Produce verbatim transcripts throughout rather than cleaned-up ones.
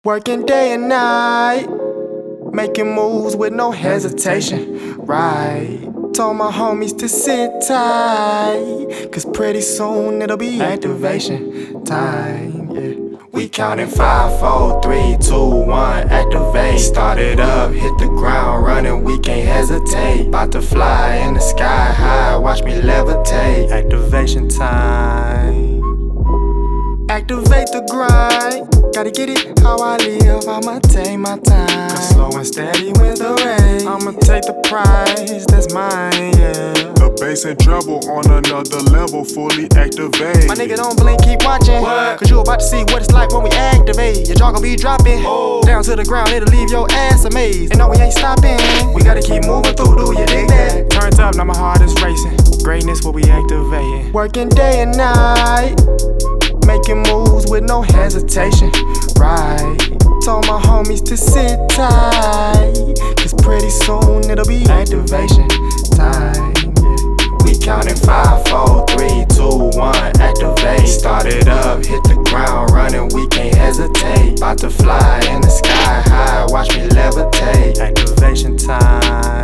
Working day and night, making moves with no hesitation. Right, told my homies to sit tight, cause pretty soon it'll be activation time, yeah. We counting five, four, three, two, one, activate. Started up, hit the ground running, we can't hesitate. About to fly in the sky high, watch me levitate. Activation time. Activate the grind, gotta get it how I live, I'ma take my time. Cause slow and steady wins the race, I'ma take the prize, that's mine, yeah. The bass and treble on another level, fully activate. My nigga don't blink, keep watching, what? Cause you about to see what it's like when we activate. Your jaw gon' be dropping, oh. Down to the ground, it'll leave your ass amazed. And no, we ain't stopping, we gotta keep moving through, do you dig that? Turns up, now my heart is racing, greatness what we activating. Working day and night, making moves with no hesitation. Right, told my homies to sit tight, cause pretty soon it'll be activation time, yeah. We counting five, four, three, two, one, activate. Started up, hit the ground running, we can't hesitate. About to fly in the sky high, watch me levitate. Activation time.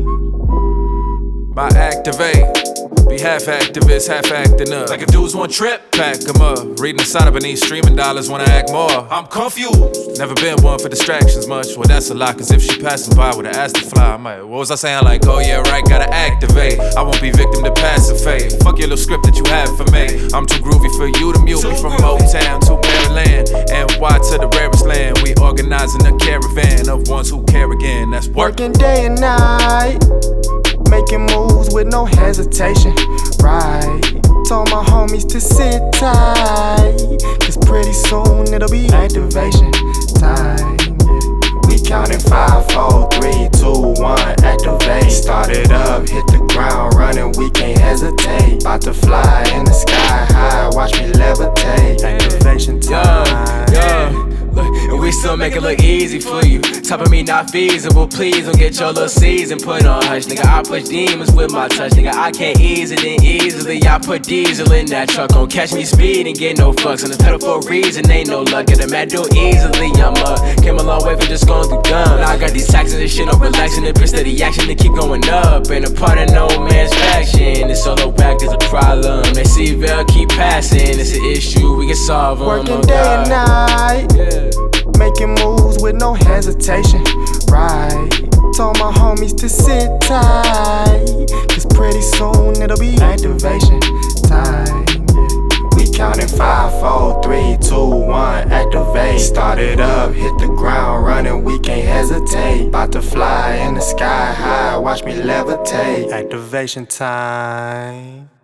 My activate, be half activist, half acting up. Like a dude's one trip, pack 'em up. Reading the sign up and these streaming dollars wanna act more. I'm confused, never been one for distractions much. Well, that's a lot, cause if she passing by with an ass to fly, I might, what was I saying? Like, oh yeah, right, gotta activate. I won't be victim to passive fate. Fuck your little script that you have for me. I'm too groovy for you to mute me. From Motown to Maryland, N Y to the rarest land. We organizing a caravan of ones who care again. That's work. Working day and night, making moves with no hesitation. Right, told my homies to sit tight, cause pretty soon it'll be activation time, yeah. We counting five, four, three, two, one, activate. Started up, hit the ground running, we can't hesitate. About to fly in the sky high, watch me levitate. Activation time, yeah, yeah. Look, and we still make it look easy for you. Top of me not feasible, please don't get your little season put on hush. Nigga, I push demons with my touch. Nigga, I can't ease it in easily. I put diesel in that truck. Don't catch me speeding, get no fucks. On the pedal for a reason, ain't no luck. Get a mad do easily. I'm up, came a long way from just going through guns. I got these taxes and shit, no relaxing. The bitch steady action to keep going up. Ain't a part of no man's faction. This solo back is a problem. They see Vel keep passing. It's an issue, we can solve them. Working oh day God. and night, Yeah. making moves with no hesitation. Right, told my homies to sit tight, cause pretty soon it'll be activation time, yeah. We counting five, four, three, two, one, activate. Started up, hit the ground running, we can't hesitate. About to fly in the sky high, watch me levitate. Activation time.